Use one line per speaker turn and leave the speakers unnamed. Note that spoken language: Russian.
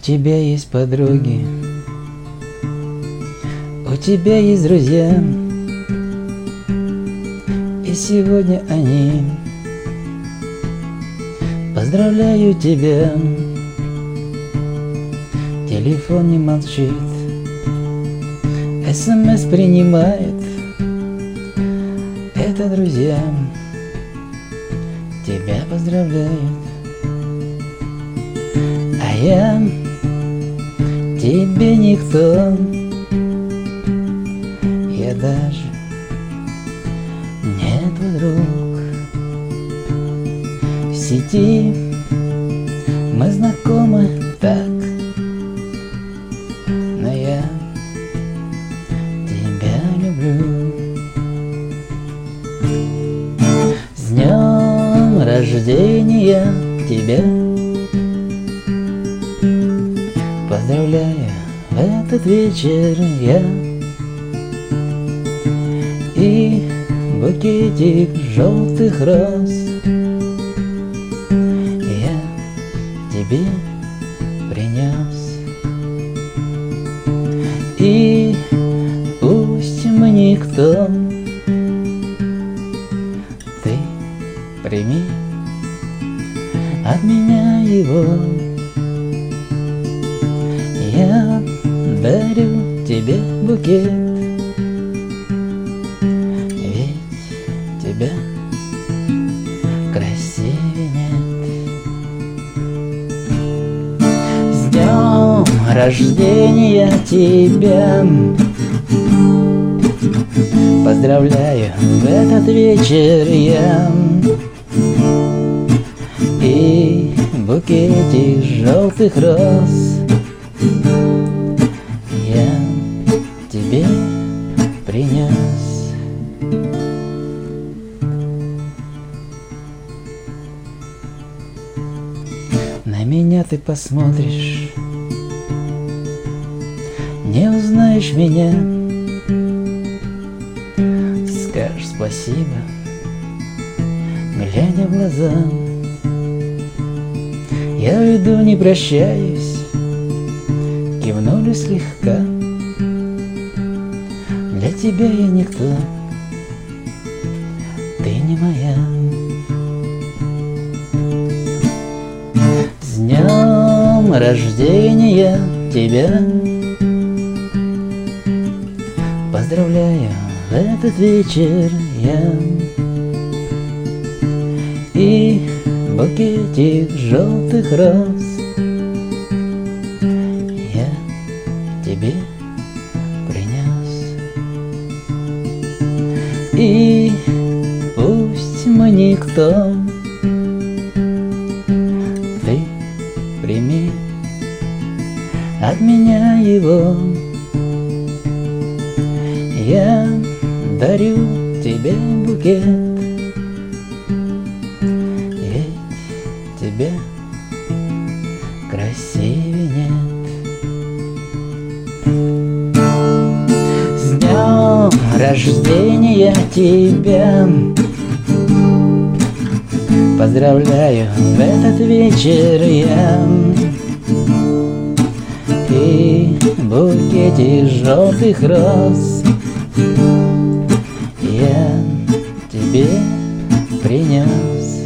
тебя есть подруги, у тебя есть друзья, и сегодня они поздравляют тебя. Телефон не молчит, СМС принимает. Это друзья тебя поздравляют. А я тебе никто, я даже не твой друг. В сети мы знакомы так, но я тебя люблю. С днем рождения тебя поздравляю в этот вечер я. И букетик желтых роз я тебе принес. И пусть мы никто, ты прими от меня его. Я дарю тебе букет, ведь тебя красивее нет. С днем рождения тебя поздравляю в этот вечер я. И букетик желтых роз я тебе принес. На меня ты посмотришь, не узнаешь меня, скажешь спасибо, глядя в глаза. Я уйду, не прощаюсь, кивнули слегка. Для тебя я никто, ты не моя. С днем рождения тебя поздравляю в этот вечер я. И букетик желтых роз я тебе принес. И пусть мы никто, ты прими от меня его. Я дарю тебе букет, ведь тебя красивее нет. С днем рождения тебя поздравляю в этот вечер я. И букетик желтых роз я тебе принес.